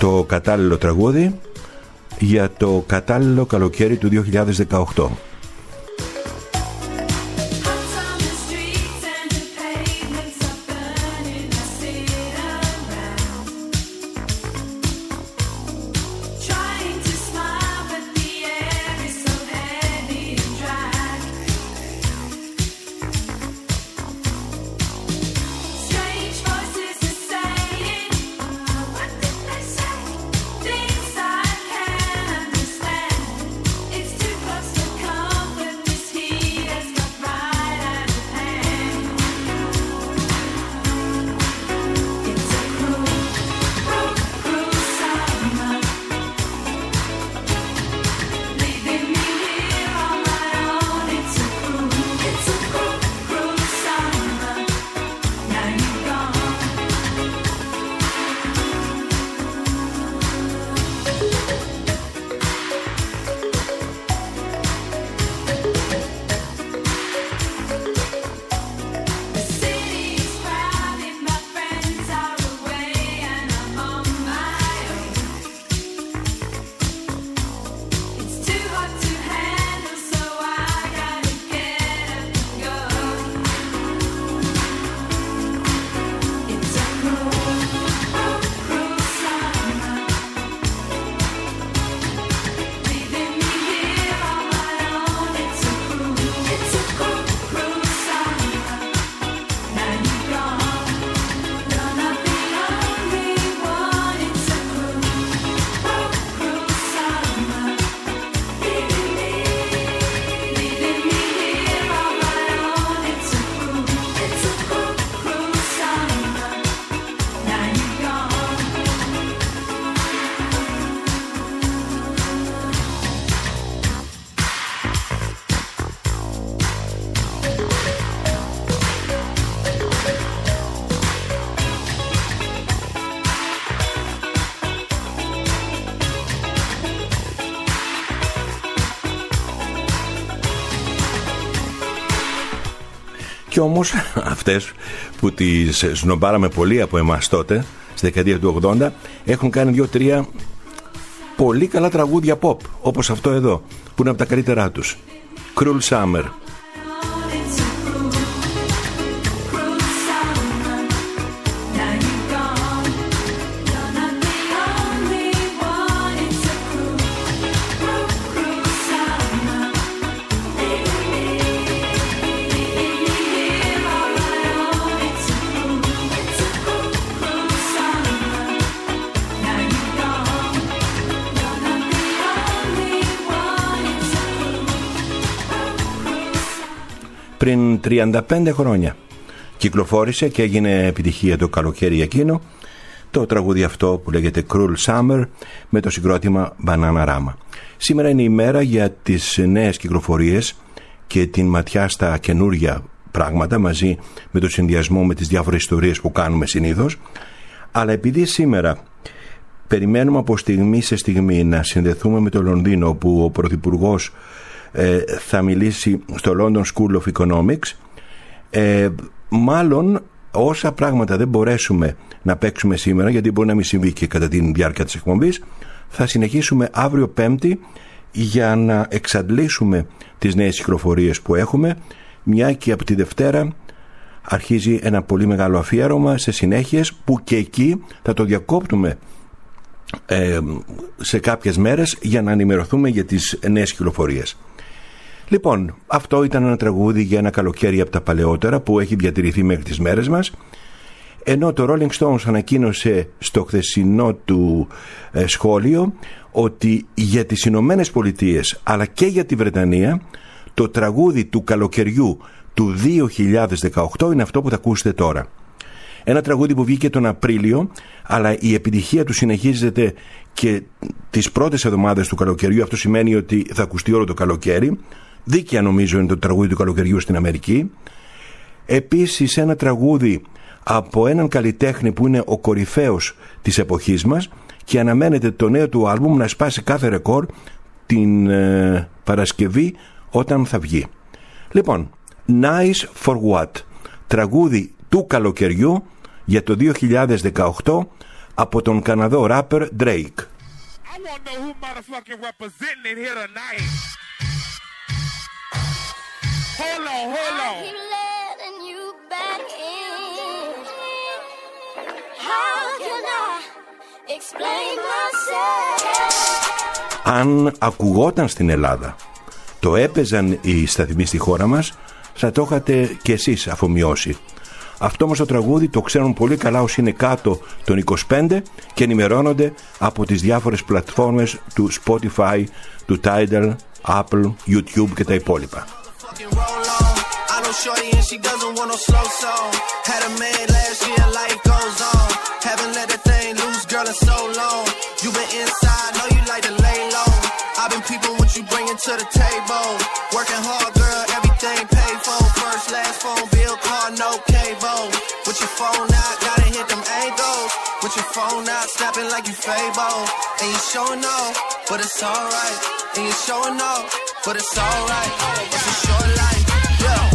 το κατάλληλο τραγούδι για το κατάλληλο καλοκαίρι του 2018. Και όμως αυτές που τις σνομπάραμε πολύ από εμάς τότε, στη δεκαετία του 80, έχουν κάνει 2-3 πολύ καλά τραγούδια pop, όπως αυτό εδώ, που είναι από τα καλύτερά τους. Cruel Summer. Πριν 35 χρόνια κυκλοφόρησε και έγινε επιτυχία το καλοκαίρι εκείνο το τραγούδι αυτό που λέγεται Cruel Summer με το συγκρότημα Bananarama. Σήμερα είναι η μέρα για τις νέες κυκλοφορίες και την ματιά στα καινούργια πράγματα, μαζί με το συνδυασμό με τις διάφορες ιστορίες που κάνουμε συνήθως. Αλλά επειδή σήμερα περιμένουμε από στιγμή σε στιγμή να συνδεθούμε με το Λονδίνο, όπου ο Πρωθυπουργός θα μιλήσει στο London School of Economics, μάλλον όσα πράγματα δεν μπορέσουμε να παίξουμε σήμερα, γιατί μπορεί να μην συμβεί και κατά τη διάρκεια της εκπομπής, θα συνεχίσουμε αύριο Πέμπτη για να εξαντλήσουμε τις νέες κυκλοφορίες που έχουμε, μια και από τη Δευτέρα αρχίζει ένα πολύ μεγάλο αφιέρωμα σε συνέχειες που και εκεί θα το διακόπτουμε σε κάποιες μέρες για να ενημερωθούμε για τις νέες κυκλοφορίες. Λοιπόν, αυτό ήταν ένα τραγούδι για ένα καλοκαίρι από τα παλαιότερα που έχει διατηρηθεί μέχρι τις μέρες μας, ενώ το Rolling Stones ανακοίνωσε στο χθεσινό του σχόλιο ότι για τις Ηνωμένες Πολιτείες αλλά και για τη Βρετανία το τραγούδι του καλοκαιριού του 2018 είναι αυτό που θα ακούσετε τώρα. Ένα τραγούδι που βγήκε τον Απρίλιο, αλλά η επιτυχία του συνεχίζεται και τις πρώτες εβδομάδες του καλοκαιριού. Αυτό σημαίνει ότι θα ακουστεί όλο το καλοκαίρι. Δίκαια νομίζω είναι το τραγούδι του καλοκαιριού στην Αμερική. Επίσης ένα τραγούδι από έναν καλλιτέχνη που είναι ο κορυφαίος της εποχής μας και αναμένεται το νέο του άλμπουμ να σπάσει κάθε ρεκόρ την Παρασκευή όταν θα βγει. Λοιπόν, Nice for What, τραγούδι του καλοκαιριού για το 2018, από τον Καναδό rapper Drake. I want to know who motherfucking representing it here tonight. Hold on, hold on. I keep letting you back in. How can I explain myself? Αν ακουγόταν στην Ελλάδα, το έπαιζαν οι σταθμοί στη χώρα μας, θα το είχατε κι εσείς αφομοιώσει. Αυτό όμως το τραγούδι το ξέρουν πολύ καλά όσοι είναι κάτω των 25 και ενημερώνονται από τις διάφορες πλατφόρμες του Spotify, του Tidal, Apple, YouTube και τα υπόλοιπα. With your phone out, gotta hit them angles. With your phone out, snapping like you Fable. And you showing off, but it's alright. And you showing off, but it's alright. It's a short life, yeah.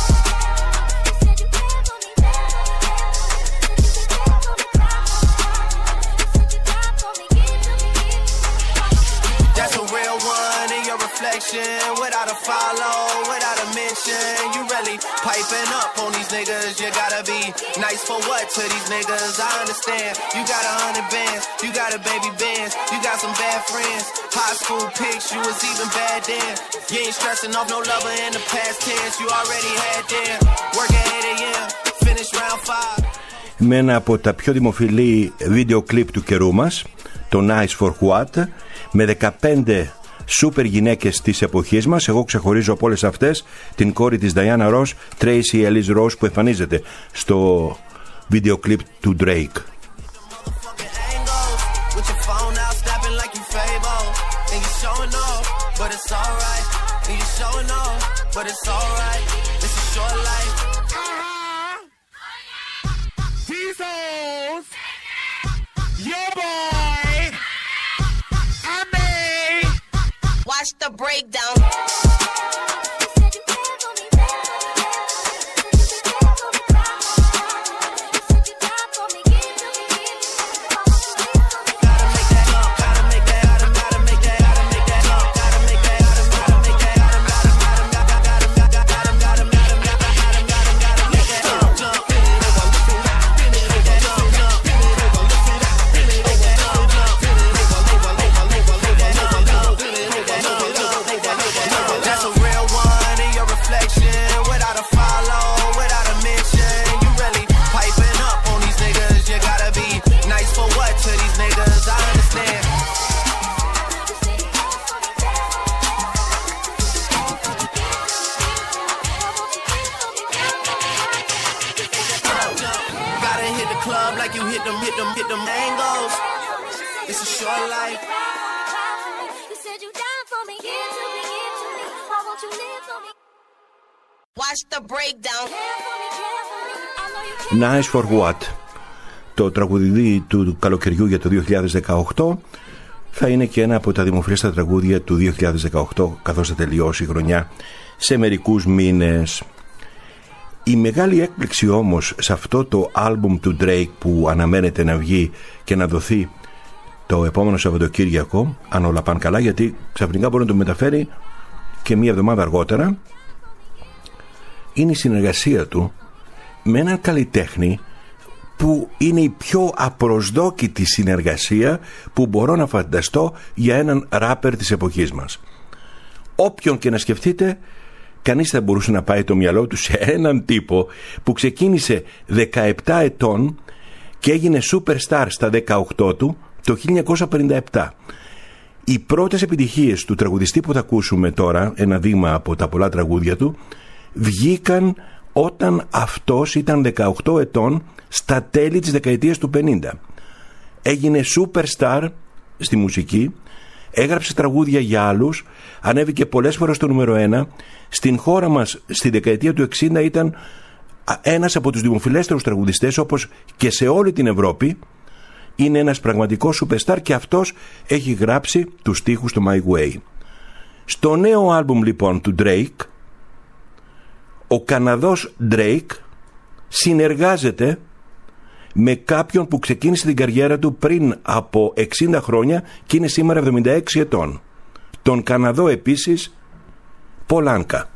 That's a real one in your reflection. Without a follow, without a mention. You really piping up on these niggas. You gotta be nice for what to these niggas? I understand. You got 100 bands, you got a baby bands, you got some bad friends. High school pics, you was even bad then. You ain't stressing off no lover in the past tense. You already had them. Work at 8 a.m., finish round 5. Με ένα από τα πιο δημοφιλή βίντεο κλιπ του καιρού μας, το Nice for What, με 15 σούπερ γυναίκες της εποχής μας. Εγώ ξεχωρίζω από όλες αυτές την κόρη της Diana Ross, Tracy Ellis Ross, που εμφανίζεται στο βίντεο κλιπ του Drake. Watch the breakdown. Nice for What, το τραγουδί του καλοκαιριού για το 2018, θα είναι και ένα από τα δημοφιλέστερα τραγούδια του 2018, καθώς θα τελειώσει η χρονιά σε μερικούς μήνες. Η μεγάλη έκπληξη όμως σε αυτό το άλμπουμ του Drake που αναμένεται να βγει και να δοθεί το επόμενο Σαββατοκύριακο, αν όλα πάνε καλά, γιατί ξαφνικά μπορεί να το μεταφέρει και μία εβδομάδα αργότερα, είναι η συνεργασία του με έναν καλλιτέχνη που είναι η πιο απροσδόκητη συνεργασία που μπορώ να φανταστώ για έναν ράπερ της εποχής μας. Όποιον και να σκεφτείτε, κανείς θα μπορούσε να πάει το μυαλό του σε έναν τύπο που ξεκίνησε 17 ετών και έγινε superstar στα 18 του το 1957. Οι πρώτες επιτυχίες του τραγουδιστή που θα ακούσουμε τώρα, ένα δείγμα από τα πολλά τραγούδια του, βγήκαν όταν αυτός ήταν 18 ετών στα τέλη της δεκαετίας του 50. Έγινε superstar στη μουσική, έγραψε τραγούδια για άλλους, ανέβηκε πολλές φορές στο νούμερο 1. Στην χώρα μας στη δεκαετία του 60 ήταν ένας από τους δημοφιλέστερους τραγουδιστές, όπως και σε όλη την Ευρώπη. Είναι ένας πραγματικός superstar και αυτός έχει γράψει τους στίχους του My Way. Στο νέο άλμπουμ λοιπόν του Drake, ο Καναδός Drake συνεργάζεται με κάποιον που ξεκίνησε την καριέρα του πριν από 60 χρόνια και είναι σήμερα 76 ετών. Τον Καναδό επίσης Πολ Άνκα.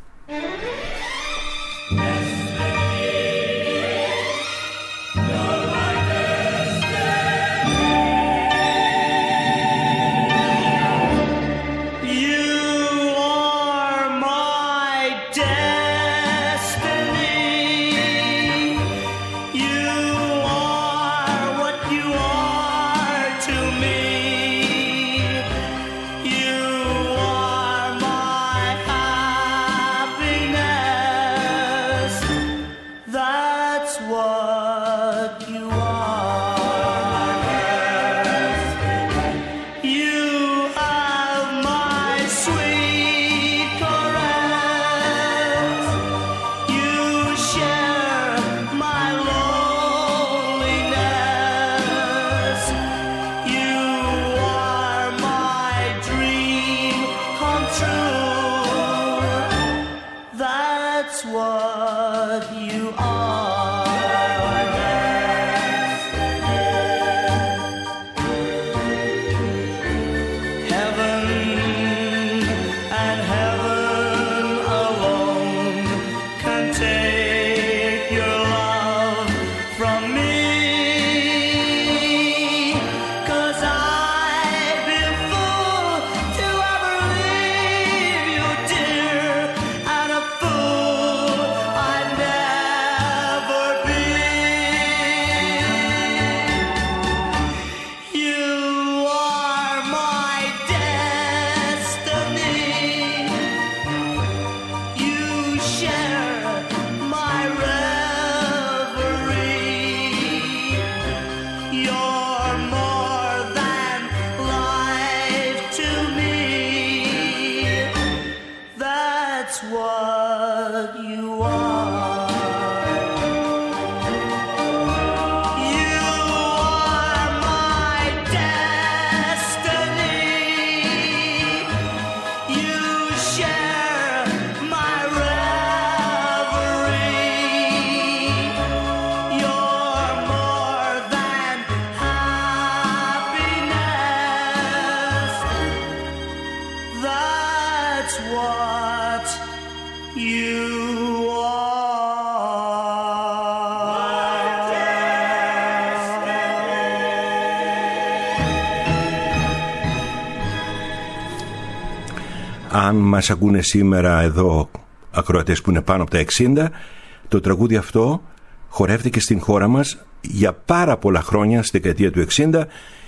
Αν μας ακούνε σήμερα εδώ ακροατές που είναι πάνω από τα 60, το τραγούδι αυτό χορεύτηκε στην χώρα μας για πάρα πολλά χρόνια, στη δεκαετία του 60.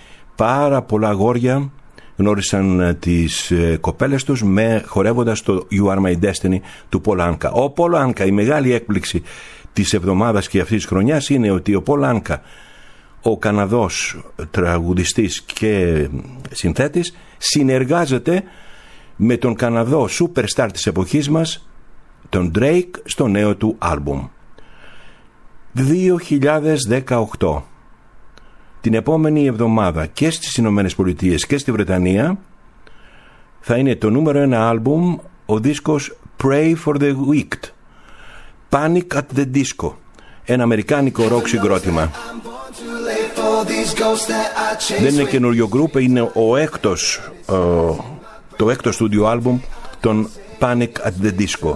Πάρα πολλά αγόρια γνώρισαν τις κοπέλες τους χορεύοντας το You Are My Destiny του Πολ Άνκα. Ο Πολ Άνκα, η μεγάλη έκπληξη της εβδομάδας και αυτής της χρονιάς είναι ότι ο Πολ Άνκα, ο Καναδός τραγουδιστής και συνθέτης, συνεργάζεται με τον Καναδό superstar της εποχής μας, τον Drake, στο νέο του άλμπουμ. 2018, την επόμενη εβδομάδα και στις Ηνωμένες Πολιτείες και στη Βρετανία θα είναι το νούμερο 1 άλμπουμ ο δίσκος Pray for the Wicked, Panic at the Disco, ένα αμερικάνικο rock συγκρότημα. Δεν είναι καινούριο γκρουπ, είναι το έκτο στούντιο άλμπουμ των Panic at the Disco.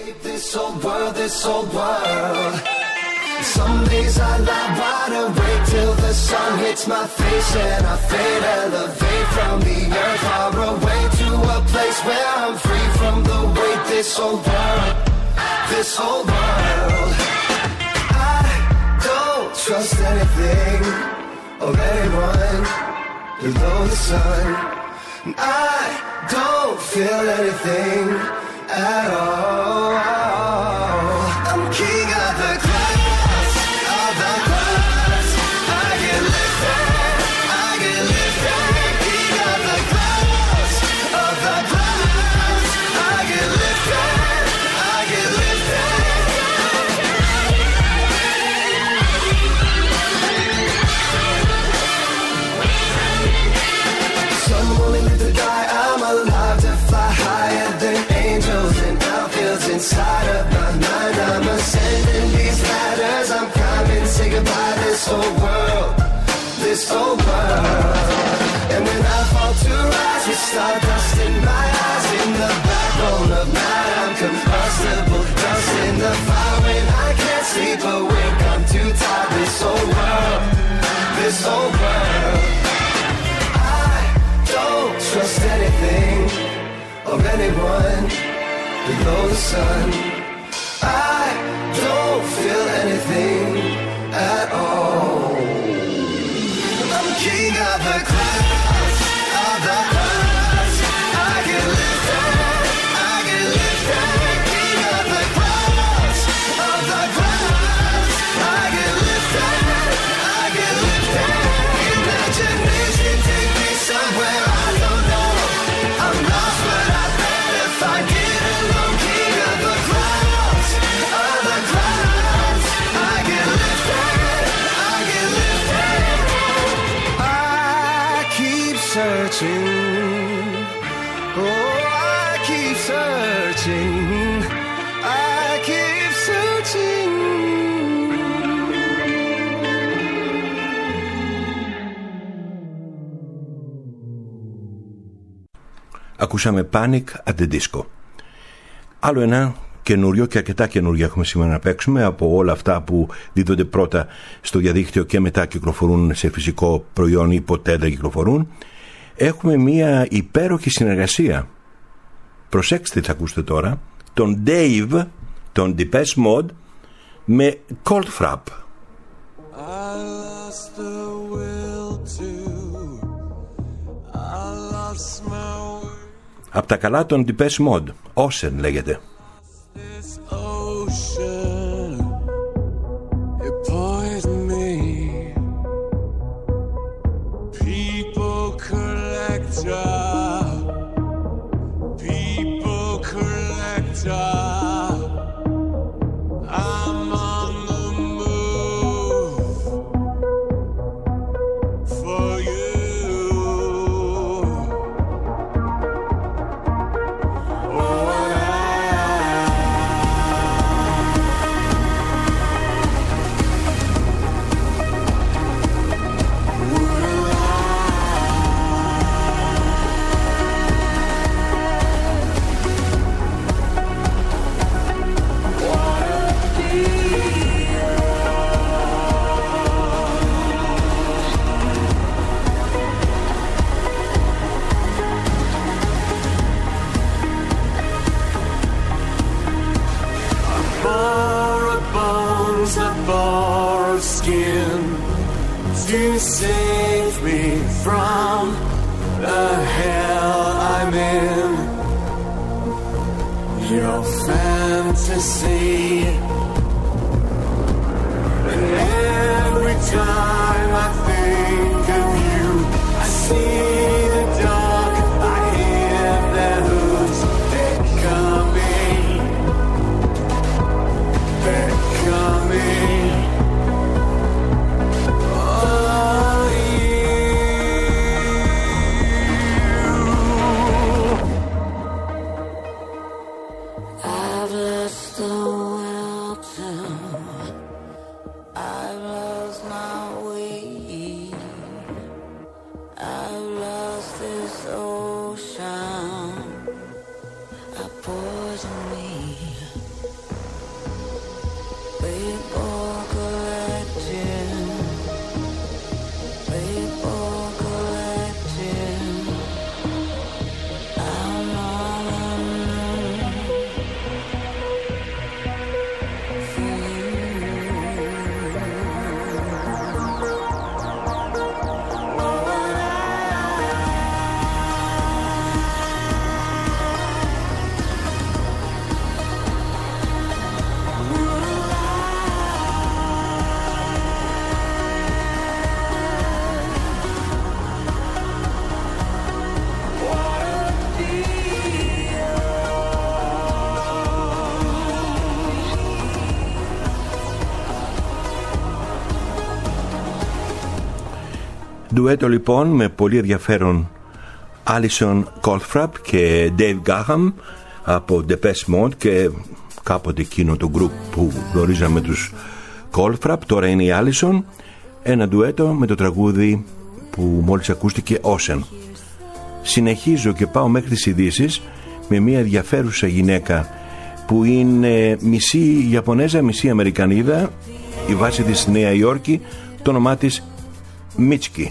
Some days I lie wide awake till the sun hits my face and I fade, elevate from the earth far away to a place where I'm free from the weight this whole world, this whole world. I don't trust anything or anyone below the sun. I don't feel anything at all. I'm king of the clouds, of the clouds. I get lifted, I get lifted. King of the clouds, of the clouds. I get lifted, I get lifted. Some only live to die, I'm alive to fly higher than angels and outfields inside of my mind. I'm ascending these ladders, I'm climbing, say goodbye this old world, this old world. And when I fall to rise with stardust in my eyes, in the backbone of night, I'm combustible dust in the fire. When I can't sleep awake, I'm too tired. This old world, this old world. I don't trust anything or anyone below the sun. I don't feel anything at all. I'm king of the clouds, of the clouds. I get lifted, I get lifted. King of the clouds, of the clouds. I get lifted, I get lifted. Imagination take me somewhere I don't know. I'm lost but I better find it alone. King of the clouds, of the clouds. I get lifted, I get lifted. I keep searching, oh I keep searching, I keep searching. Ακούσαμε Panic at the Disco. Άλλο ένα καινούριο και αρκετά καινούργια έχουμε σήμερα να παίξουμε από όλα αυτά που δίδονται πρώτα στο διαδίκτυο και μετά κυκλοφορούν σε φυσικό προϊόν ή ποτέ δεν κυκλοφορούν. Έχουμε μία υπέροχη συνεργασία. Προσέξτε τι θα ακούσετε τώρα. Τον Dave, τον Depeche Mode με Coldfrap. Απ' τα καλά των Depeche Mode. Ocean λέγεται. To save me from the hell I'm in. Your fantasy. And every time I think of you, I see the dark, I hear their hooves. They're coming, they're coming. Ντουέτο λοιπόν με πολύ ενδιαφέρον Alison Coldfrap και Dave Gahan από Depeche Mode και κάποτε εκείνο το group που γνωρίζαμε τους Coldfrap, τώρα είναι η Alison. ένα ντουέτο με το τραγούδι που μόλις ακούστηκε, Ocean. Συνεχίζω και πάω μέχρι τις ειδήσεις με μια ενδιαφέρουσα γυναίκα που είναι μισή Ιαπωνέζα, μισή Αμερικανίδα, η βάση της στη Νέα Υόρκη, το όνομά της Μίτσκι.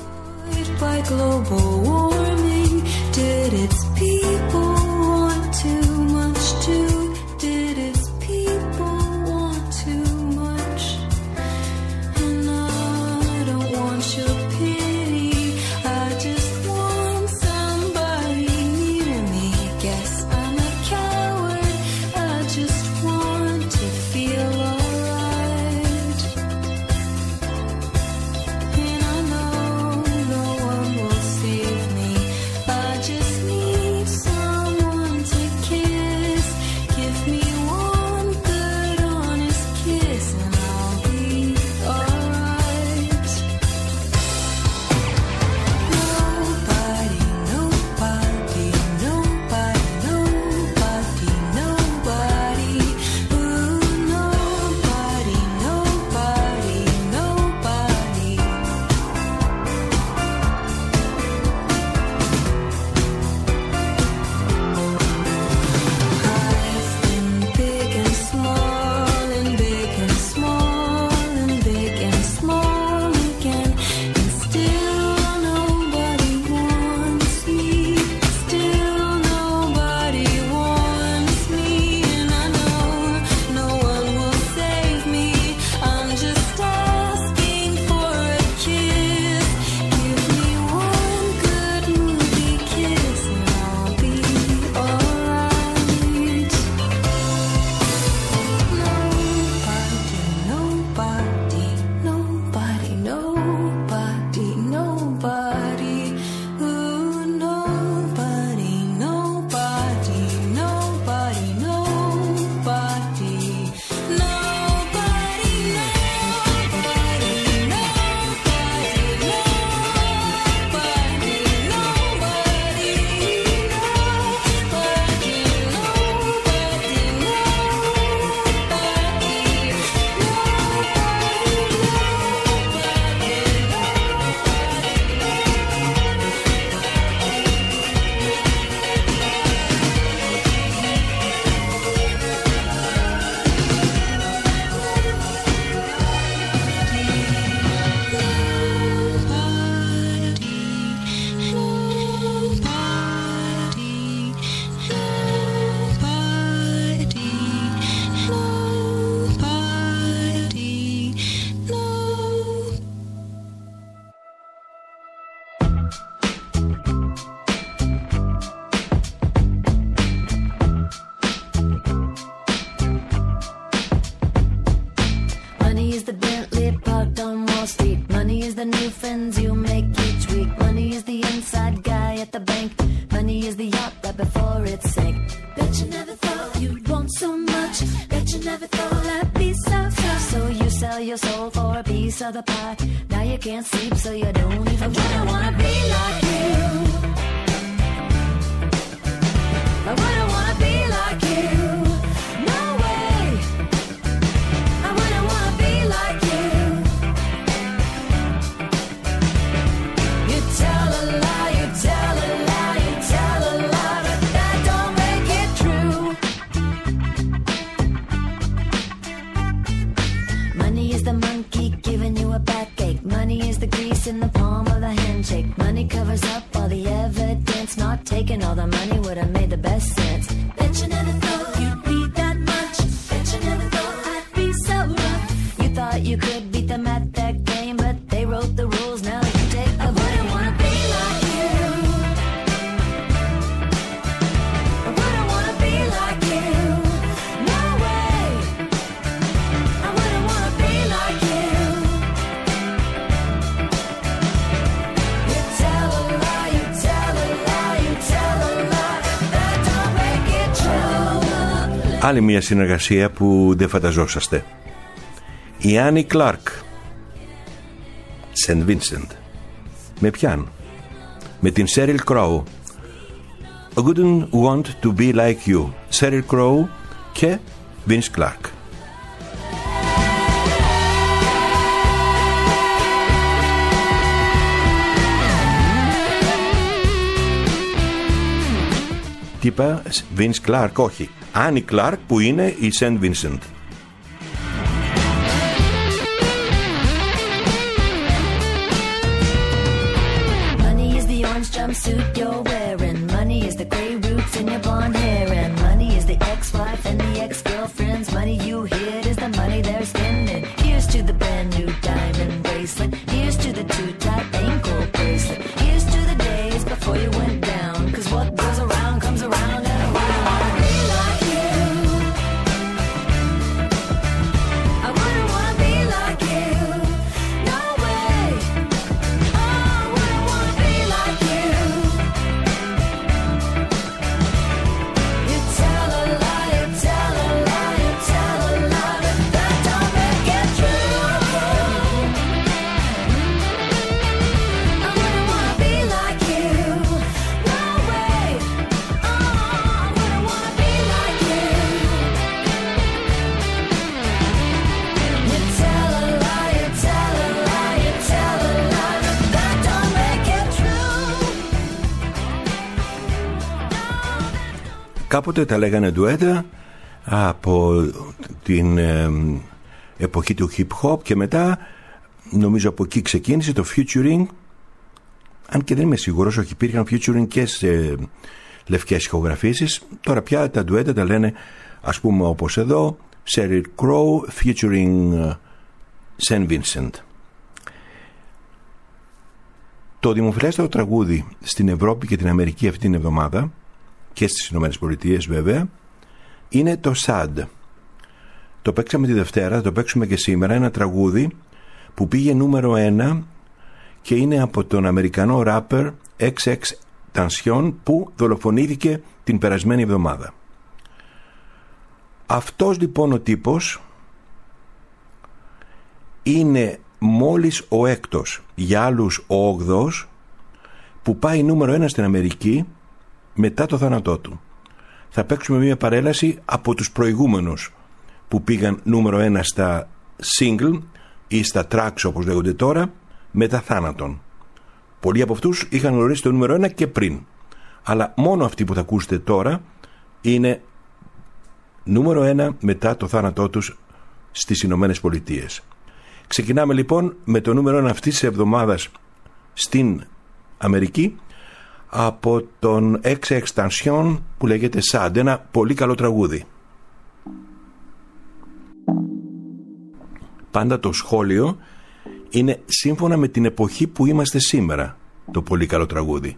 Άλλη μια συνεργασία που δεν φανταζόσαστε. Η Άννη Κλάρκ, Σεντ Βίνσεντ. Με ποιαν? Με την Σέριλ Κρόου. I wouldn't want to be like you. Σέριλ Κρόου και Vince Clarke. Τι είπα, Vince Clark? Όχι, Annie Clark, που είναι η St. Vincent. Money is the orange jumpsuit you're wearing. Money is the gray roots in your blonde hair. And money is the ex-wife and the ex-girlfriends. Money you hid is the money they're spending. Here's to the brand new diamond bracelet. Here's to the too-tight ankle bracelet. Here's to the days before you went down. 'Cause what goes around comes around and around. I wanna be like you. I wouldn't wanna be like you. No way. Oh, I wouldn't wanna be like you. You tell a lie, you tell a lie, you tell a lie, but that don't make it true. I wouldn't wanna be like you. No way. Oh, I wouldn't wanna be like you. You tell a lie, you tell a lie, you tell a lie, but that don't make it true. Κάποτε τα λέγανε ντουέτα από την εποχή του hip hop και μετά νομίζω από εκεί ξεκίνησε το featuring, αν και δεν είμαι σίγουρος, όχι, υπήρχαν featuring και σε λευκές ηχογραφήσεις. Τώρα πια τα ντουέτα τα λένε, ας πούμε, όπως εδώ, Sheryl Crow featuring St. Vincent. Το δημοφιλέστερο τραγούδι στην Ευρώπη και την Αμερική αυτή την εβδομάδα, και στις Ηνωμένες Πολιτείες βέβαια, είναι το Sad. Το παίξαμε τη Δευτέρα, θα το παίξουμε και σήμερα. Ένα τραγούδι που πήγε νούμερο 1 και είναι από τον Αμερικανό ράπερ XXXTentacion, που δολοφονήθηκε την περασμένη εβδομάδα. Αυτός λοιπόν ο τύπος είναι μόλις ο έκτος, για άλλους ο 8ος, που πάει νούμερο 1 στην Αμερική μετά το θάνατό του. Θα παίξουμε μια παρέλαση από τους προηγούμενους που πήγαν νούμερο 1 στα single ή στα tracks όπως λέγονται τώρα, μετά θάνατον. Πολλοί από αυτούς είχαν γνωρίσει το νούμερο 1 και πριν, αλλά μόνο αυτοί που θα ακούσετε τώρα είναι νούμερο 1 μετά το θάνατό τους στις Ηνωμένες Πολιτείες. Ξεκινάμε λοιπόν με το νούμερο 1 αυτής της εβδομάδας στην Αμερική, από τον XXXTentacion, που λέγεται Sad, ένα πολύ καλό τραγούδι. Πάντα το σχόλιο είναι σύμφωνα με την εποχή που είμαστε σήμερα, το πολύ καλό τραγούδι.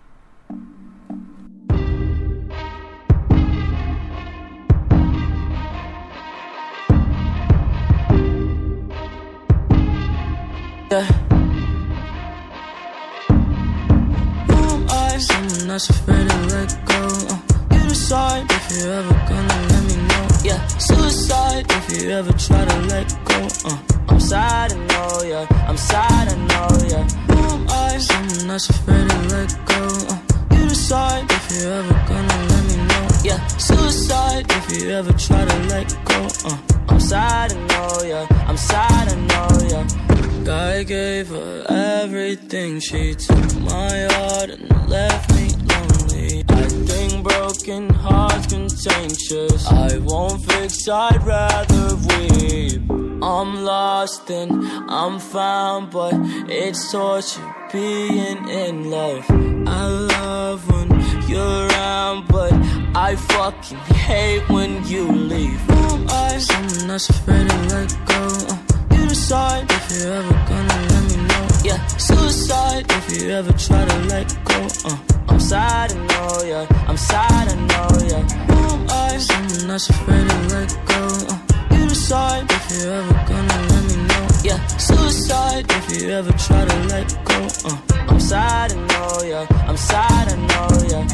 Someone that's afraid to let go. You decide if you're ever gonna let me know. Yeah, suicide if you ever try to let go. I'm sad, I know, yeah. I'm sad, I know, yeah. Who am I? Someone that's afraid to let go. You decide if you're ever gonna let me know. Yeah, suicide if you ever try to let go. I'm sad, I know, yeah. I'm sad, I know, yeah. I gave her everything. She took my heart and left me lonely. I think broken hearts contagious. I won't fix, I'd rather weep. I'm lost and I'm found, but it's torture being in love. I love when you're around, but I fucking hate when you leave. Who am I? Someone that's afraid to let go. Decide if you're ever gonna let me know. Yeah, suicide if you ever try to let go. I'm sad, I know, yeah. I'm sad, I know, yeah. Who am I? Someone that's afraid to let go. You decide if you're ever gonna let me know. Yeah, suicide if you ever try to let go. I'm sad, I know, yeah. I'm sad, I know, yeah.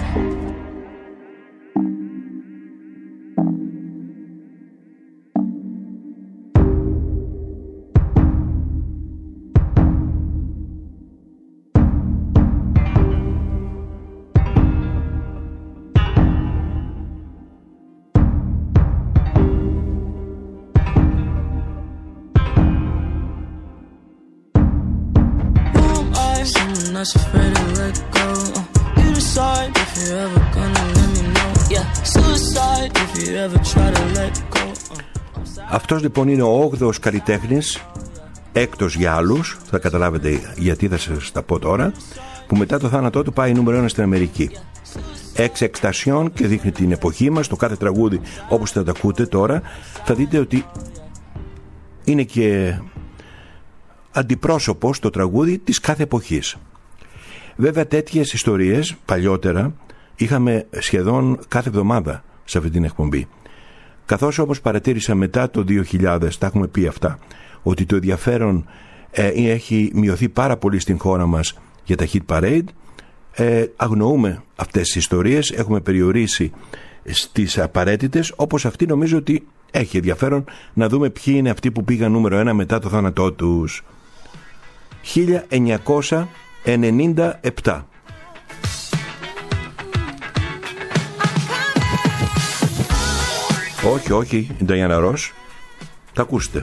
That's afraid to let go. You decide if you're ever gonna let me know. Yeah, suicide if you ever try to let go. Αυτός λοιπόν είναι ο 8ος καλλιτέχνης, έκτος για άλλους, θα καταλάβετε γιατί θα σας τα πω τώρα, που μετά το θάνατό του πάει νούμερο 1 στην Αμερική. Εξ εκστασιών, και δείχνει την εποχή μας. Το κάθε τραγούδι, όπως θα τα ακούτε τώρα, θα δείτε ότι είναι και αντιπρόσωπο στο τραγούδι της κάθε εποχής. Βέβαια τέτοιες ιστορίες παλιότερα είχαμε σχεδόν κάθε εβδομάδα σε αυτή την εκπομπή. Καθώς όμως παρατήρησα μετά το 2000, τα έχουμε πει αυτά, ότι το ενδιαφέρον έχει μειωθεί πάρα πολύ στην χώρα μας για τα Hit Parade, αγνοούμε αυτές τις ιστορίες, έχουμε περιορίσει στις απαραίτητες, όπως αυτή νομίζω ότι έχει ενδιαφέρον να δούμε ποιοι είναι αυτοί που πήγαν νούμερο 1 μετά το θάνατό τους. 1997. Όχι, η Diana Ross. Τα ακούσετε.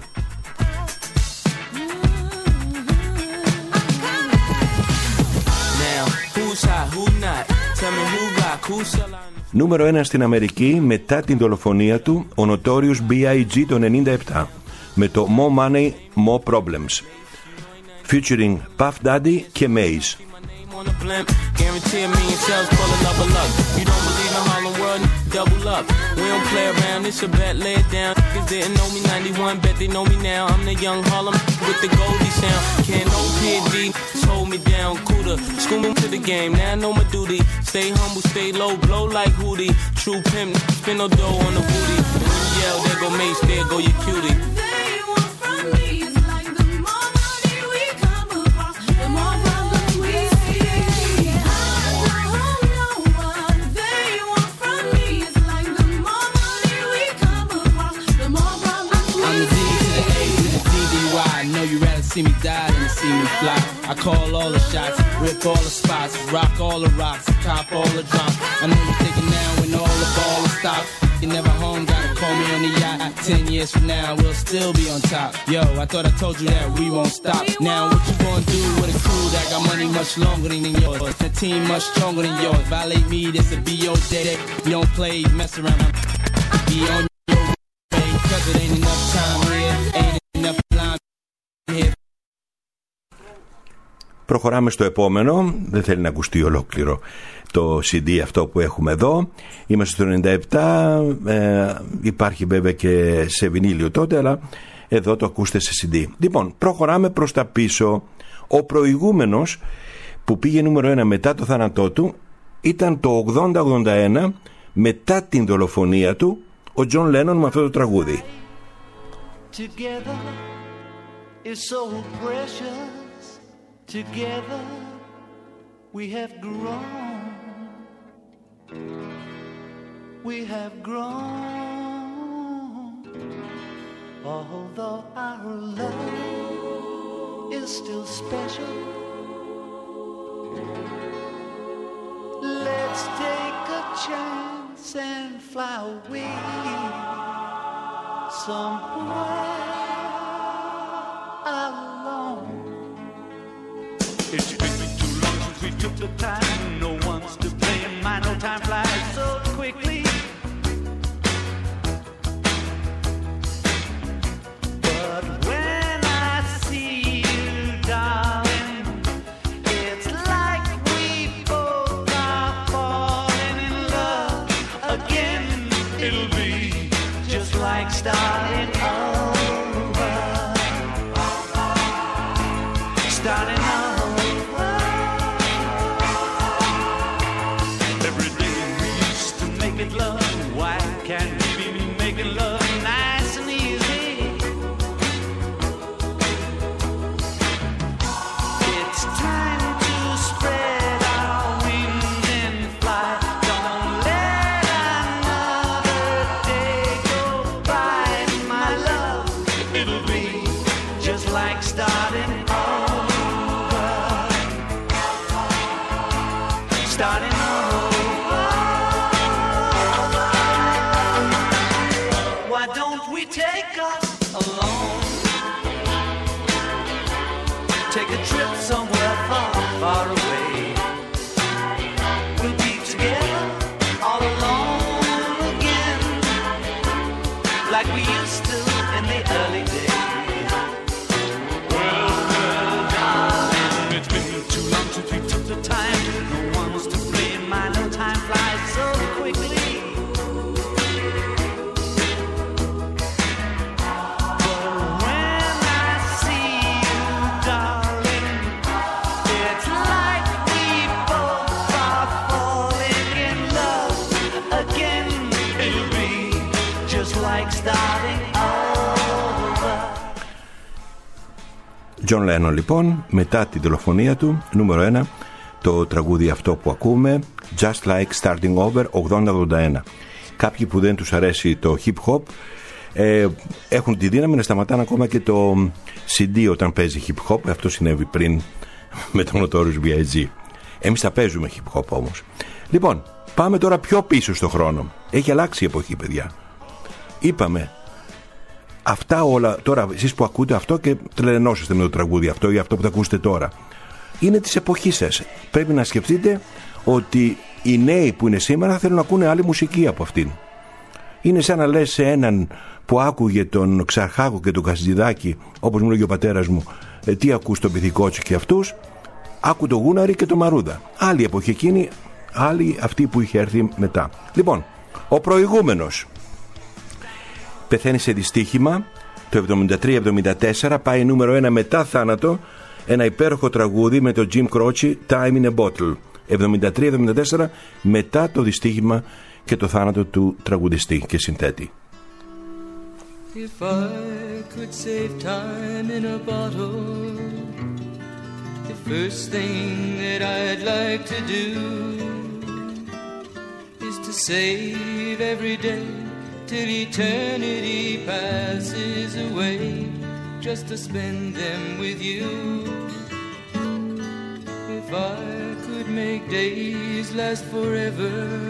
Νούμερο 1 στην Αμερική μετά την δολοφονία του, ο Notorious B.I.G. το 97 με το More Money, More Problems featuring Puff Daddy και Maze. Guarantee a million sales, pull another luck. You don't believe in Harlem World, double up. We don't play around, it's a bet, lay it down. Niggas didn't know me 91, bet they know me now. I'm the young Harlem with the Goldie sound. Can't no PD, hold me down, cooler. School me to the game, now I know my duty. Stay humble, stay low, blow like Hootie. True pimp, spin no dough on the booty. And when you yell, there go Mace, there go your cutie. See me die than to see me fly. I call all the shots, rip all the spots, rock all the rocks, cop all the drops. I know you're thinking now when all the ball is stopped. You never home, gotta call me on the yacht. 10 years from now, we'll still be on top. Yo, I thought I told you that we won't stop. Now what you gonna do with a crew that got money much longer than yours? A team much stronger than yours. Violate me, this a B.O. day. You don't play, mess around. Be on your way, cause it ain't enough time here. Ain't enough line here. Προχωράμε στο επόμενο. Δεν θέλει να ακουστεί ολόκληρο το CD αυτό που έχουμε εδώ. Είμαστε στο 97. Υπάρχει βέβαια και σε βινίλιο τότε, αλλά εδώ το ακούστε σε CD. Λοιπόν, προχωράμε προς τα πίσω. Ο προηγούμενος που πήγε νούμερο 1 μετά το θάνατό του ήταν το 80-81, μετά την δολοφονία του, ο Τζον Λένον με αυτό το τραγούδι. Together is so precious. Together we have grown. We have grown. Although our love is still special, let's take a chance and fly away somewhere alone. It's been too long since we took the time. No one's to blame. My no time flies so quickly. But when I see you, darling, it's like we both are falling in love again. It'll be just like starting over. Starting over. Far away, we'll be together all alone. like we used to in the early days. Well, darling, it's been too long since we took the time. No one's to blame, I know time flies so quickly. John Lennon λοιπόν, μετά τη δολοφονία του, νούμερο 1, το τραγούδι αυτό που ακούμε, Just Like Starting Over, 80-81. Κάποιοι που δεν τους αρέσει το hip hop έχουν τη δύναμη να σταματάνε ακόμα και το CD όταν παίζει hip hop. Αυτό συνέβη πριν με τον Notorious B.I.G. Εμείς θα παίζουμε hip hop όμως. Λοιπόν, πάμε τώρα πιο πίσω στο χρόνο. Έχει αλλάξει η εποχή, παιδιά. Είπαμε αυτά όλα, τώρα εσείς που ακούτε αυτό και τρελαινόσαστε με το τραγούδι αυτό ή αυτό που θα ακούσετε τώρα, είναι της εποχής σας. Πρέπει να σκεφτείτε ότι οι νέοι που είναι σήμερα θέλουν να ακούνε άλλη μουσική από αυτήν. Είναι σαν να λες σε έναν που άκουγε τον Ξαρχάκο και τον Κασιτζηδάκη, όπως μου λέγει ο πατέρας μου, τι ακούς τον Πυθικότσι και αυτούς, άκου το Γούναρη και το Μαρούδα. Άλλη εποχή εκείνη, άλλη αυτή που είχε έρθει μετά. Λοιπόν, ο προηγούμενος πεθαίνει σε δυστύχημα το 73-74, πάει νούμερο 1 μετά θάνατο, ένα υπέροχο τραγούδι με το Jim Croce, Time in a Bottle. 73-74, μετά το δυστύχημα και το θάνατο του τραγουδιστή και συνθέτη. If I could save time in a bottle, the first thing that I'd like to do is to save every day till eternity passes away, just to spend them with you. If I could make days last forever,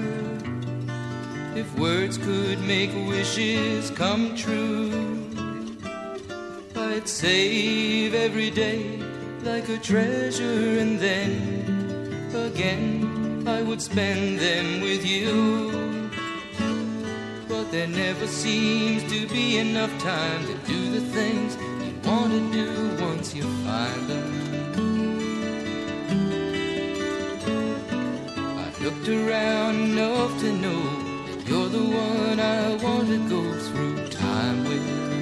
if words could make wishes come true, I'd save every day like a treasure, and then again I would spend them with you. But there never seems to be enough time to do the things you want to do once you find them. I've looked around enough to know that you're the one I want to go through time with.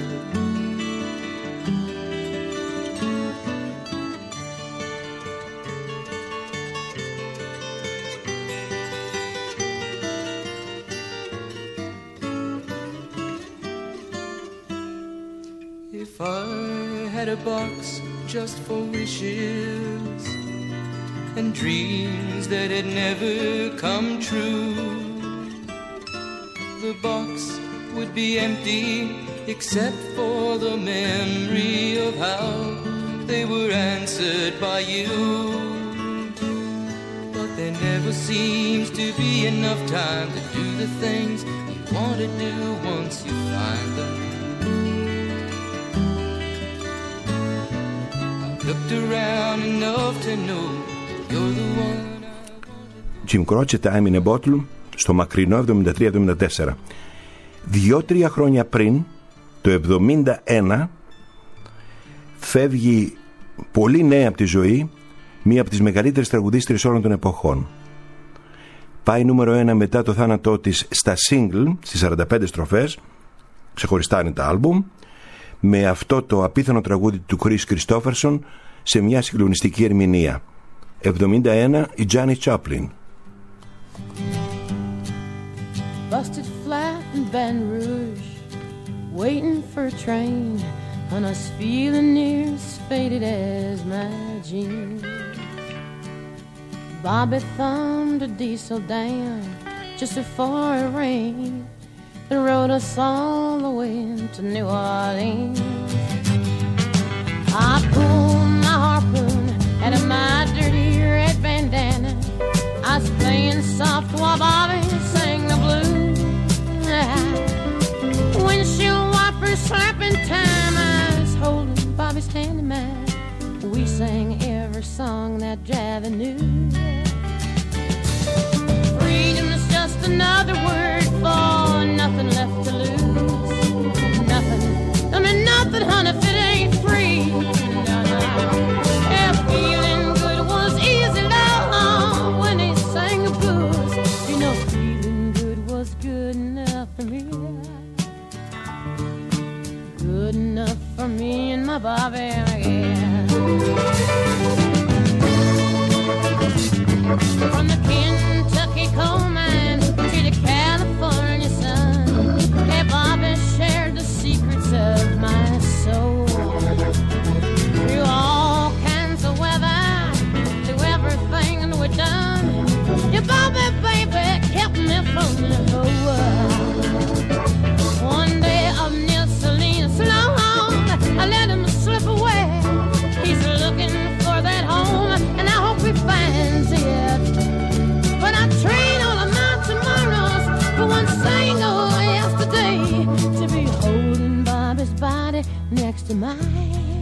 If I had a box just for wishes and dreams that had never come true, the box would be empty except for the memory of how they were answered by you. But there never seems to be enough time to do the things you want to do once you find them. Looked around enough to know you're the one. Jim Croce, Time in a Bottle, στο μακρινό 73-74. 2-3 χρόνια πριν, το 71, φεύγει πολύ νέα από τη ζωή μία από τις μεγαλύτερες τραγουδίστρες όλων των εποχών. Πάει νούμερο 1 μετά το θάνατό της στα single, στις 45 στροφές, ξεχωριστά είναι τα άλμπουμ, με αυτό το απίθανο τραγούδι του Chris Christopherson σε μια συγκλονιστική ερμηνεία. 71, η Janis Joplin. Busted flat in Baton Rouge, waiting for a train, and I was feeling near as faded as my jeans. Bobby thumbed a diesel down just before it rained and rode us all the way to New Orleans. I pulled my harpoon out of my dirty red bandana. I was playing soft while Bobby sang the blues. Windshield wipers slapping time, I was holding Bobby's hand in mine. We sang every song that Javi knew. Freedom is just another word for nothing left to lose. good enough for me and my Bobby, yeah. From the Kentucky coal mine to the California sun, hey, Bobby shared the secrets of my soul. Through all kinds of weather, through everything we've done, your Bobby, baby, kept me from the whole world. One day of near Selena Sloan, I let him slip away. He's looking for that home, and I hope he finds it. But I trade all of my tomorrows for one single yesterday, to be holding Bobby's body next to mine.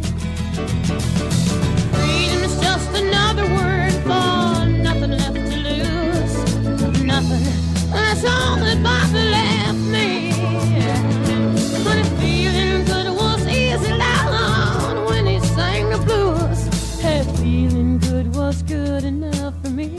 Freedom is just another word for nothing left to lose. Nothing, that's all that Bobby left me. But feeling good was easy down when he sang the blues. Hey, feeling good was good enough for me.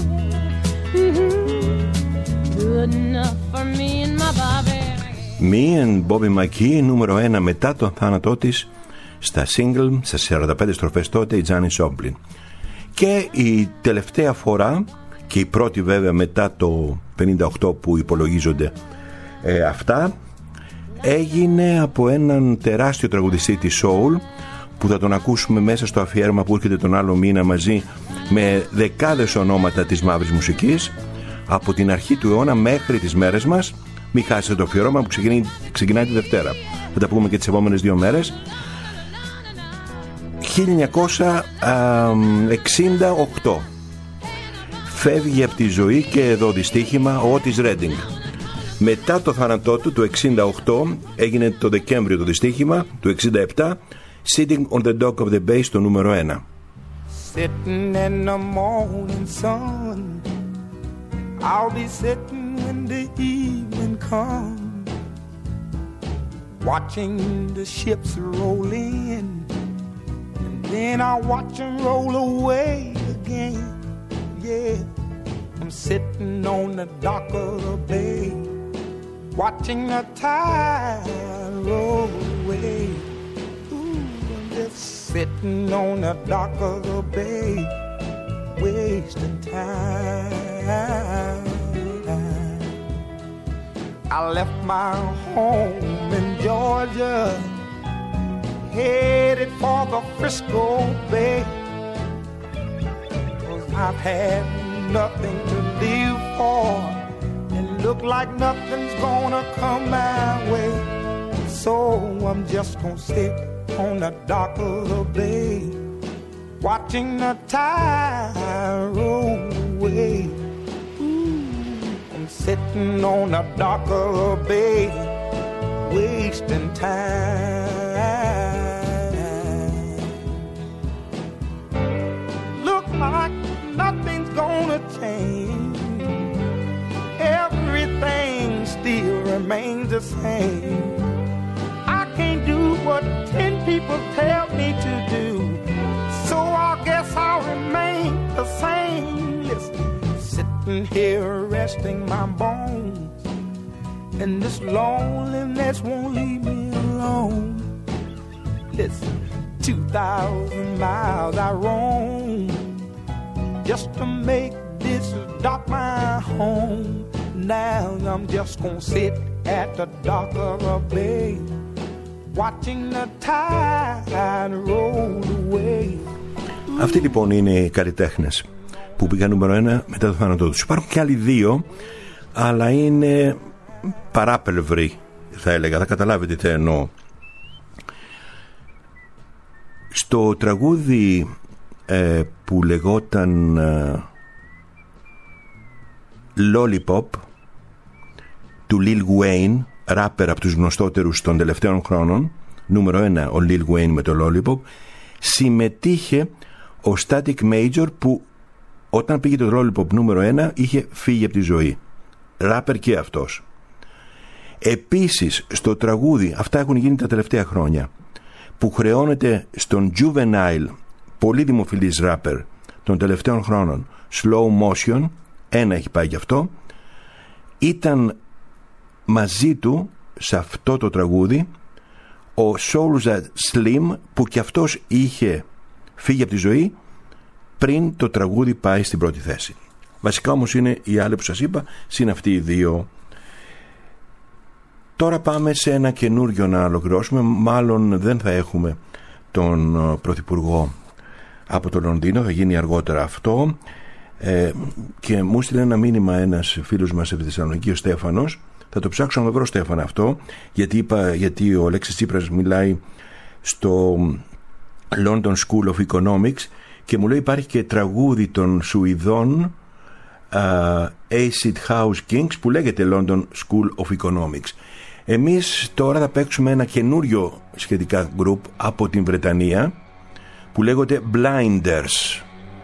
Good enough for me and my Bobby. Me and Bobby McKee, νούμερο 1 μετά τον θάνατό της στα single, στα 45 στροφές τότε, η Janis Joplin. Και η τελευταία φορά, και η πρώτη βέβαια μετά το 58 που υπολογίζονται αυτά, έγινε από έναν τεράστιο τραγουδιστή της soul, που θα τον ακούσουμε μέσα στο αφιέρωμα που έρχεται τον άλλο μήνα, μαζί με δεκάδες ονόματα της μαύρης μουσικής από την αρχή του αιώνα μέχρι τις μέρες μας. Μην χάσετε το αφιέρωμα που ξεκινάει τη Δευτέρα, θα τα πούμε και τις επόμενες 2 μέρες. 1968 φεύγει από τη ζωή, και εδώ δυστύχημα, ο Otis Redding. Μετά το θάνατό του, το 68, έγινε το Δεκέμβριο το δυστύχημα, το 67, Sitting on the Dock of the Bay στο νούμερο 1. Sitting in the morning sun, I'll be sitting when the evening comes, watching the ships roll in, and then I'll watch them roll away again. Yeah, I'm sitting on the dock of the bay, watching the tide roll away. Ooh, I'm just sitting on the dock of the bay, wasting time. I left my home in Georgia, headed for the Frisco Bay, 'cause I've had nothing to live for, and look like nothing's gonna come my way. So I'm just gonna sit on the dock of the bay, watching the tide roll away. Ooh, I'm sitting on the dock of the bay, wasting time. Look like nothing's gonna change, everything still remains the same. I can't do what 10 people tell me to do, so I guess I'll remain the same. Listen, sitting here resting my bones, and this loneliness won't leave me alone. Listen, 2,000 miles I roam just to make this dock my home. Now I'm just gonna sit at the dock of a bay, watching the tide roll away. Αυτοί λοιπόν είναι οι καλλιτέχνες που πήγαν νούμερο 1 μετά το θάνατό τους. Υπάρχουν και άλλοι 2, αλλά είναι παράπλευροι, θα έλεγα, θα καταλάβετε τι εννοώ. Στο τραγούδι που λεγόταν Lollipop του Lil Wayne, ράπερ από τους γνωστότερους των τελευταίων χρόνων, νούμερο 1 ο Lil Wayne με το Lollipop, συμμετείχε ο Static Major, που όταν πήγε το Lollipop νούμερο 1 είχε φύγει από τη ζωή. Ράπερ και αυτός. Επίσης στο τραγούδι, αυτά έχουν γίνει τα τελευταία χρόνια, που χρεώνεται στον Juvenile, πολύ δημοφιλής ράπερ των τελευταίων χρόνων, Slow Motion, 1 έχει πάει γι' αυτό, ήταν μαζί του σε αυτό το τραγούδι ο Soulja Slim, που κι αυτός είχε φύγει από τη ζωή πριν το τραγούδι πάει στην πρώτη θέση. Βασικά όμως είναι οι άλλοι που σας είπα, συν αυτοί οι δύο. Τώρα πάμε σε ένα καινούριο να ολοκληρώσουμε. Μάλλον δεν θα έχουμε τον Πρωθυπουργό από το Λονδίνο, θα γίνει αργότερα αυτό. Και μου στείλε ένα μήνυμα ένας φίλος μας από τη Θεσσαλονίκη, ο Στέφανος. Θα το ψάξω να βρω, Στέφανα, αυτό, γιατί ο Αλέξης Τσίπρας μιλάει στο London School of Economics και μου λέει υπάρχει και τραγούδι των Σουηδών Acid House Kings που λέγεται London School of Economics. Εμείς τώρα θα παίξουμε ένα καινούριο σχετικά group από την Βρετανία που λέγονται Blinders.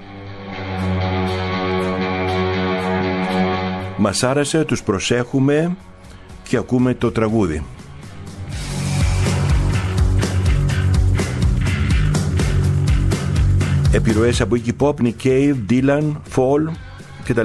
Μας άρεσε, τους προσέχουμε και ακούμε το τραγούδι. Επιρροές από Iggy Pop, Nick Cave, Dylan, Fall κτλ.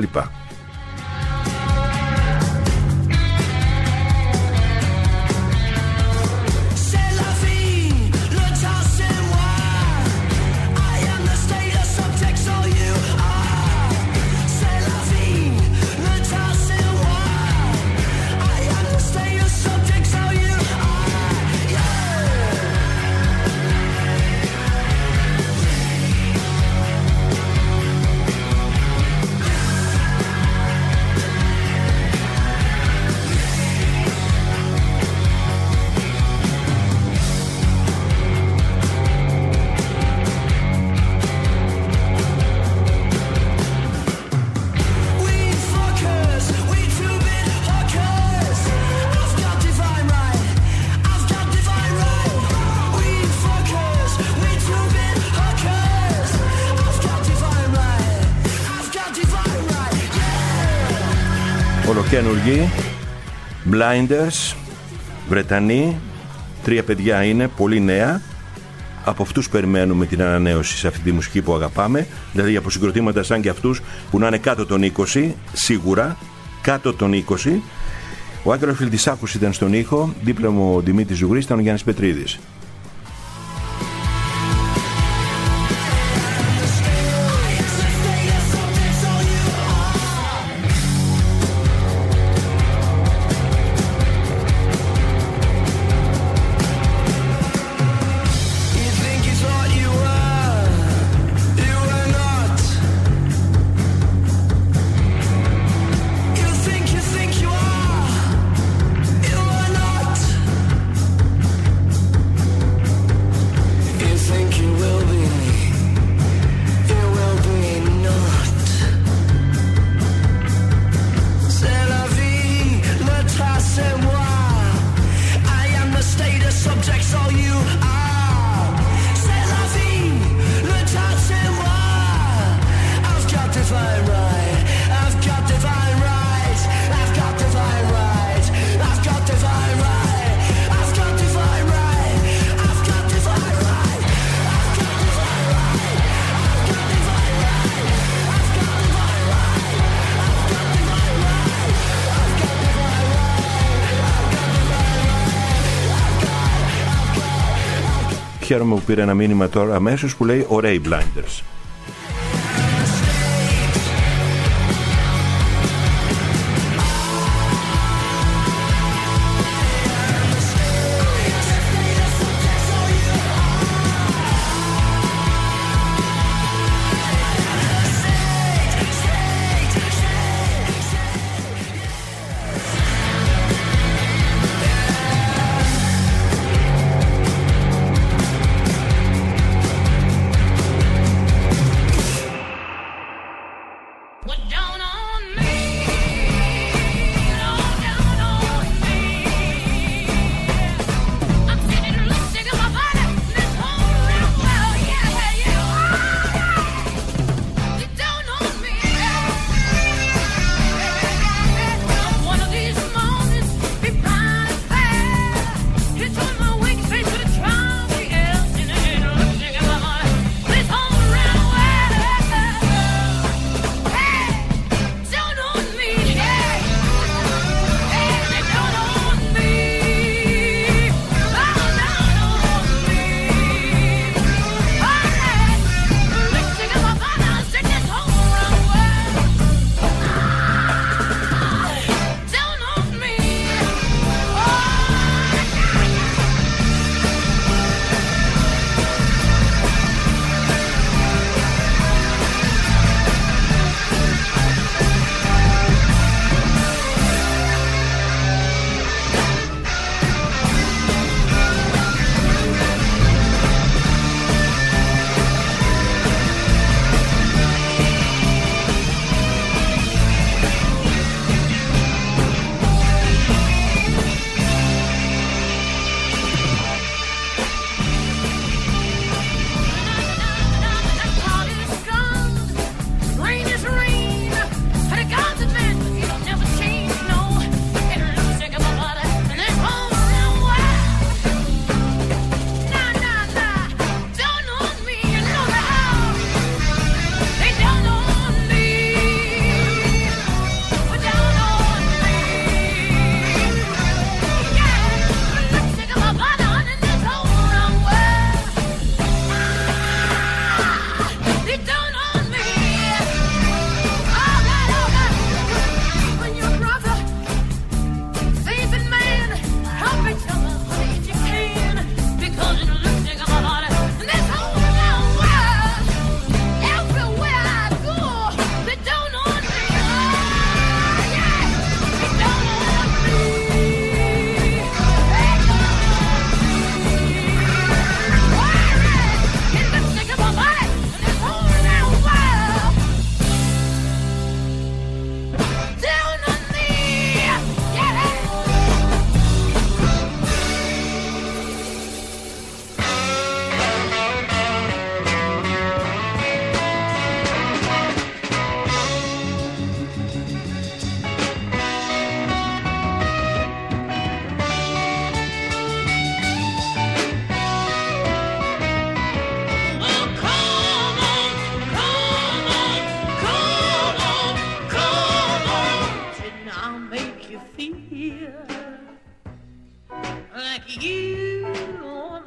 Ολοκαινουργοί Blinders, Βρετανοί, 3 παιδιά είναι, πολύ νέα. Από αυτούς περιμένουμε την ανανέωση σε αυτή τη μουσική που αγαπάμε, δηλαδή από συγκροτήματα σαν και αυτούς που να είναι κάτω των 20, σίγουρα κάτω των 20. Ο Άγγελος Φιλτισάκους ήταν στον ήχο, δίπλα μου ο Δημήτρης Ζουγρής, ήταν ο Γιάννης Πετρίδης. Χαίρομαι που πήρε ένα μήνυμα τώρα αμέσως που λέει ωραίοι Blinders.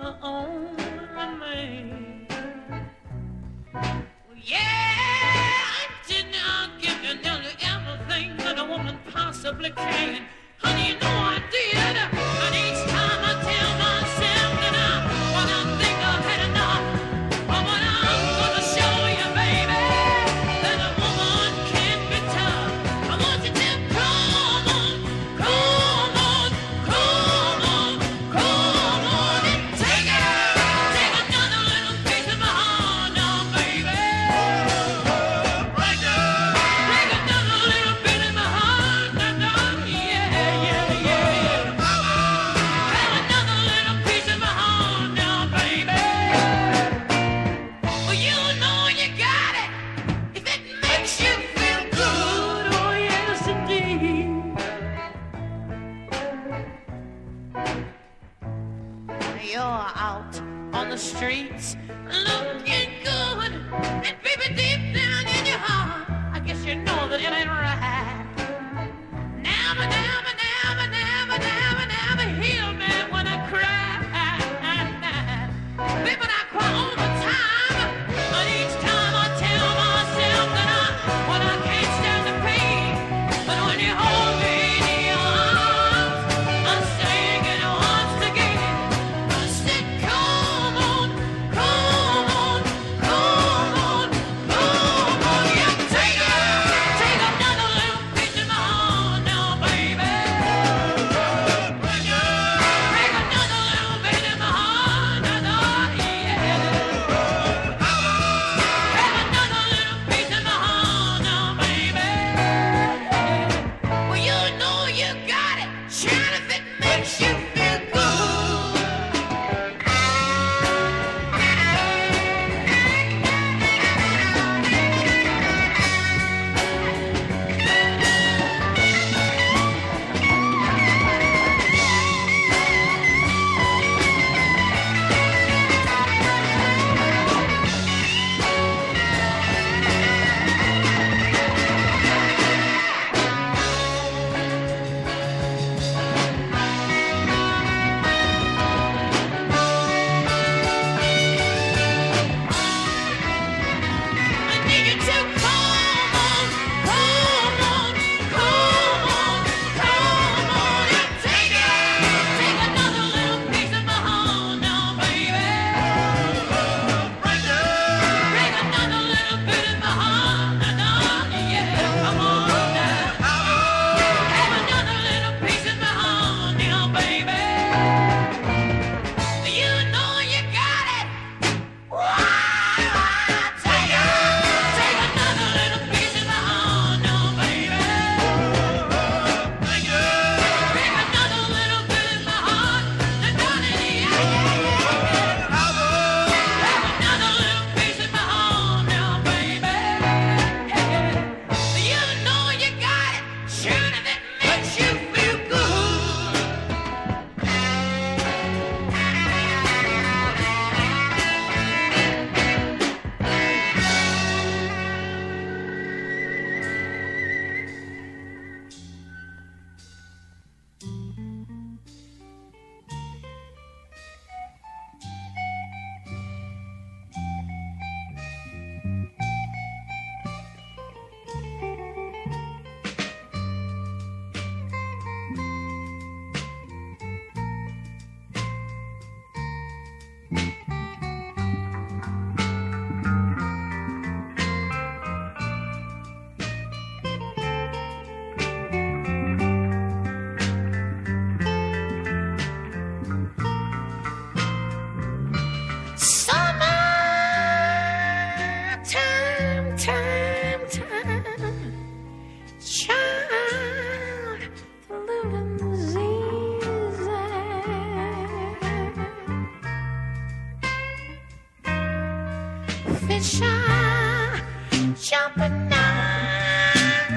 man. Yeah, I'll give you nearly everything that a woman possibly can. Honey, you know I did. And each time I tell myself that when I think I've had enough, but when I'm gonna show you, baby, that a woman can be tough. I want you to come on, come on, come on, come on and take another little piece of my heart now, baby. Take another little bit of my heart now, yeah, yeah, yeah. Have another little piece of my heart now, baby. Well, you know you got it if it makes you feel good. Oh, yes, indeed. You're out on the streets looking good, and baby, deep down in your heart, I guess you know that it ain't right. Never, never, never, never, never, never heal me when I cry. Baby, I cry all the time, but each time I tell myself that when I can't stand the pain, but when you hold me in your arms, I'm saying it once again. I said, come on, come on, come on, come on, yeah, take another little piece of my heart now, baby. Take another little bit of my heart now, yeah. Have another little piece of my heart now, baby. Well, you know you got it, sure if it makes you feel good. I need you to come on, come on, come on, come on and take another little piece of my heart now, baby. Take another little bit of my heart now, yeah, come on now. Have another little piece of my heart now, baby. You know you got it. Take another little piece of my heart now, baby. Take another little bit of my heart, darling, yeah, yeah, yeah. Have another little piece of my heart now, baby. You know you got it, sure if it makes you feel good. Time, child, the living disease. Fish are jumping out.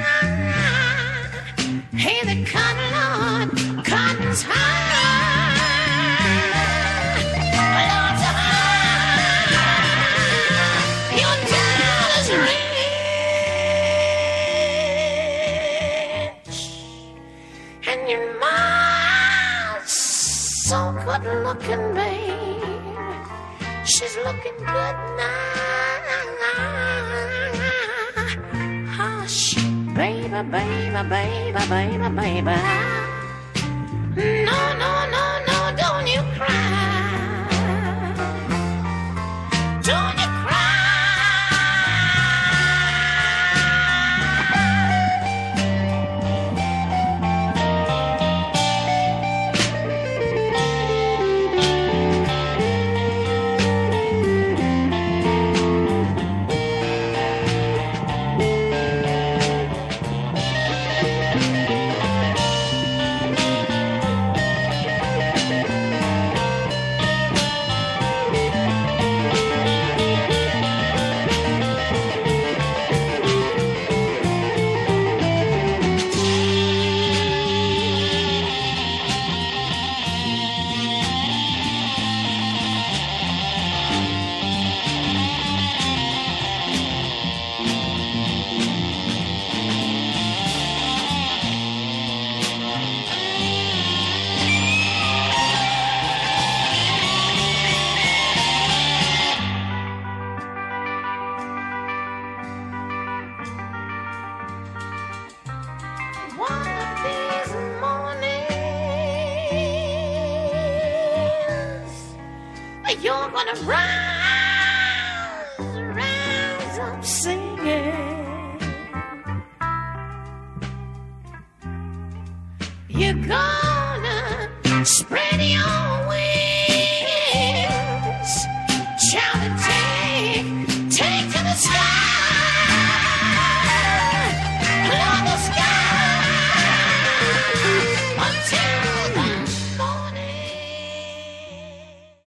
Hey, the cotton, Lord, cotton's high. Lord's high. Your dollar's rich, and your mom's so good looking, babe. She's looking good now. Hush, baby, baby, baby, baby, baby. No, no, no, no, don't you cry. Don't you cry. You're gonna ride.